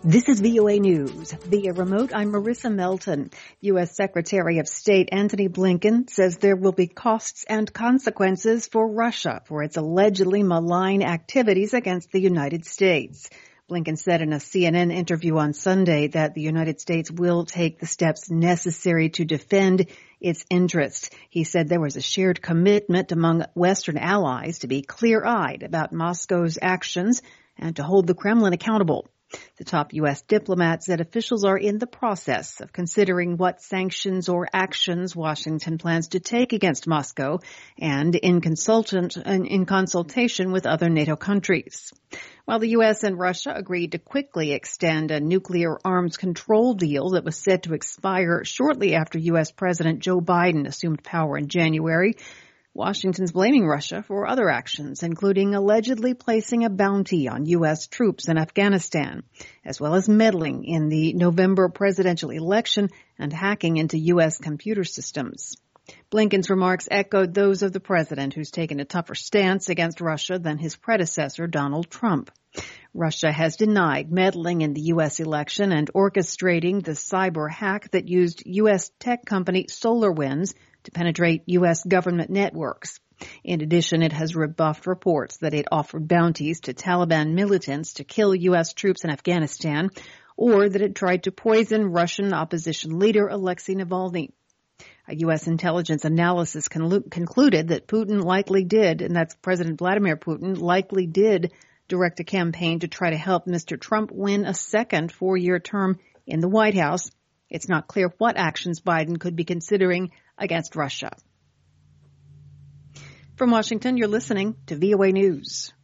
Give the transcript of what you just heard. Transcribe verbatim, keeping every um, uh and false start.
This is V O A News. Via remote, I'm Marissa Melton. U S. Secretary of State Antony Blinken says there will be costs and consequences for Russia for its allegedly malign activities against the United States. Blinken said in a C N N interview on Sunday that the United States will take the steps necessary to defend its interests. He said there was a shared commitment among Western allies to be clear-eyed about Moscow's actions and to hold the Kremlin accountable. The top U S diplomat said officials are in the process of considering what sanctions or actions Washington plans to take against Moscow and in, consultant, in consultation with other NATO countries. While the U S and Russia agreed to quickly extend a nuclear arms control deal that was set to expire shortly after U S. President Joe Biden assumed power in January, Washington's blaming Russia for other actions, including allegedly placing a bounty on U S troops in Afghanistan, as well as meddling in the November presidential election and hacking into U S computer systems. Blinken's remarks echoed those of the president, who's taken a tougher stance against Russia than his predecessor, Donald Trump. Russia has denied meddling in the U S election and orchestrating the cyber hack that used U S tech company SolarWinds to penetrate U S government networks. In addition, it has rebuffed reports that it offered bounties to Taliban militants to kill U S troops in Afghanistan, or that it tried to poison Russian opposition leader Alexei Navalny. A U S intelligence analysis con- concluded that Putin likely did, and that's President Vladimir Putin, likely did direct a campaign to try to help Mister Trump win a second four-year term in the White House. It's not clear what actions Biden could be considering against Russia. From Washington, you're listening to V O A News.